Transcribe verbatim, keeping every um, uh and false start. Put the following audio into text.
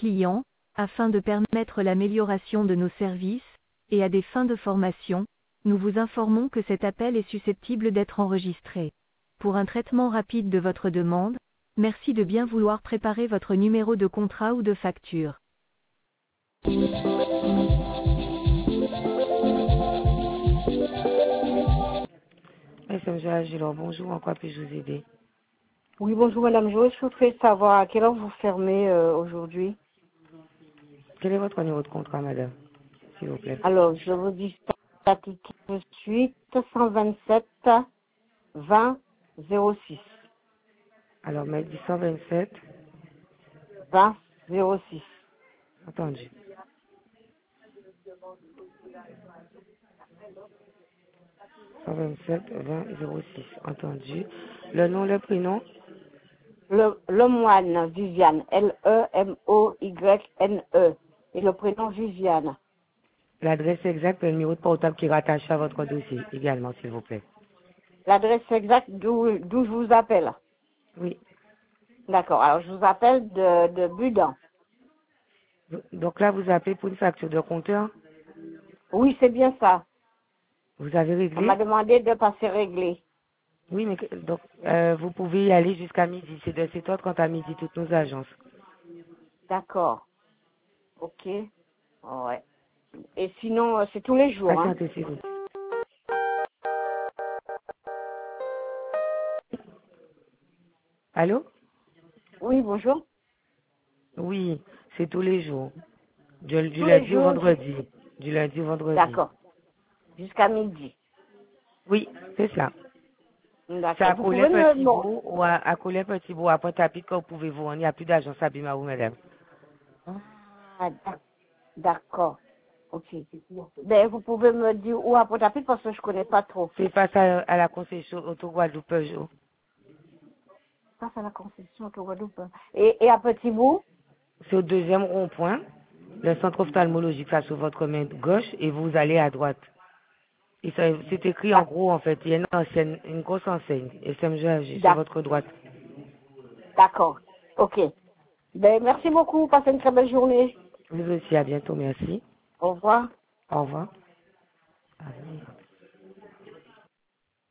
clients, afin de permettre l'amélioration de nos services, et à des fins de formation, nous vous informons que cet appel est susceptible d'être enregistré. Pour un traitement rapide de votre demande, merci de bien vouloir préparer votre numéro de contrat ou de facture. S M G Agilor, bonjour, en quoi puis-je vous aider? Oui, bonjour madame, je souhaiterais savoir à quelle heure vous fermez euh, aujourd'hui. Quel est votre numéro de contrat, madame, s'il vous plaît? Alors, je vous dis ça tout de suite, cent vingt-sept vingt zéro six. Alors, mais dit cent vingt-sept, vingt zéro six. entendu. cent vingt-sept vingt zéro six, entendu. Le nom, le prénom? Le, le moine Viviane, L E M O Y N E. Et le prénom Viviane. L'adresse exacte et le numéro de portable qui est rattaché à votre dossier également, s'il vous plaît. L'adresse exacte d'où d'où je vous appelle. Oui. D'accord, alors je vous appelle de, de Budan. Donc là, vous appelez pour une facture de compteur. Oui, c'est bien ça. Vous avez On m'a réglé? demandé de passer régler. Oui, mais que- donc euh, vous pouvez y aller jusqu'à midi. C'est de sept heures trente à midi, toutes nos agences. D'accord. Ok. Ouais. Et sinon, euh, c'est tous les jours, hein. Patientez, s'il vous plaît. Allô? Oui, bonjour. Oui, c'est tous les jours. Du, du Tous les lundi au jours, je... vendredi. Du lundi au vendredi. D'accord. Jusqu'à midi. Oui, c'est ça. C'est D'accord. à Vous pouvez me... Bon. Collet-Petit-Bourg ou à, à Collet-Petit-Bourg, à Pointe-à-Pitre, quand vous pouvez vous rendre. Il n'y a plus d'agence à Bimarou, madame. Ah, d'ac- d'accord. Ok. Ben, vous pouvez me dire où à Pointe-à-Pitre parce que je connais pas trop. C'est face à, à la concession Auto-Guadeloupe Peugeot. Ça, c'est la concession au Guadeloupe. Et, et à Petit-Bout? C'est au deuxième rond-point, le centre ophtalmologique face sur votre main gauche, et vous allez à droite. Et ça- c'est écrit en gros, en fait. Il y a une enseigne, une grosse enseigne. S M G A G sur votre droite. D'accord. Ok. Ben, merci beaucoup. Passez une très belle journée. Vous aussi, à bientôt. Merci. Au revoir. Au revoir. Allez.